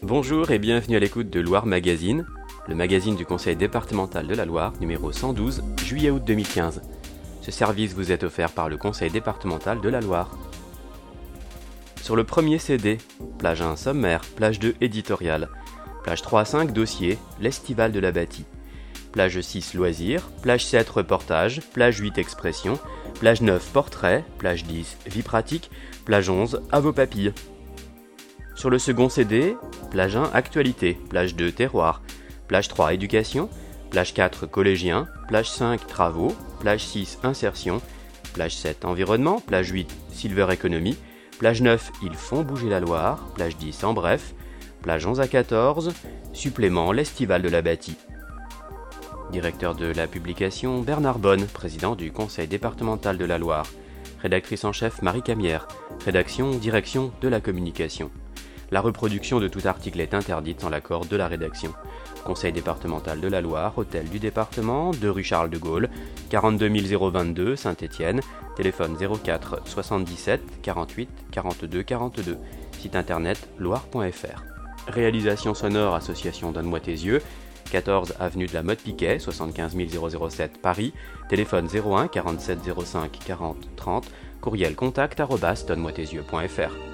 Bonjour et bienvenue à l'écoute de Loire Magazine, le magazine du Conseil départemental de la Loire, numéro 112, juillet-août 2015. Ce service vous est offert par le Conseil départemental de la Loire. Sur le premier CD, plage 1 sommaire, plage 2 éditorial, plage 3 à 5 dossier, l'estival de la bâtie, plage 6 loisirs, plage 7 reportage, plage 8 expression, plage 9 portrait, plage 10 vie pratique, plage 11 à vos papilles. Sur le second CD, plage 1 actualité, plage 2 terroir, plage 3 éducation, plage 4 collégien, plage 5 travaux, plage 6 insertion, plage 7 environnement, plage 8 silver economy, plage 9 ils font bouger la Loire, plage 10 en bref, plage 11 à 14, supplément l'estival de la bâtie. Directeur de la publication Bernard Bonne, président du Conseil départemental de la Loire. Rédactrice en chef Marie Camière, rédaction direction de la communication. La reproduction de tout article est interdite sans l'accord de la rédaction. Conseil départemental de la Loire, hôtel du département, 2 rue Charles de Gaulle, 42 022 Saint-Étienne, téléphone 04 77 48 42 42, site internet loire.fr. Réalisation sonore association Donne-moi tes yeux, 14 avenue de la Motte Piquet, 75 007 Paris, téléphone 01 47 05 40 30, courriel contact@donne-moi-tes-yeux.fr.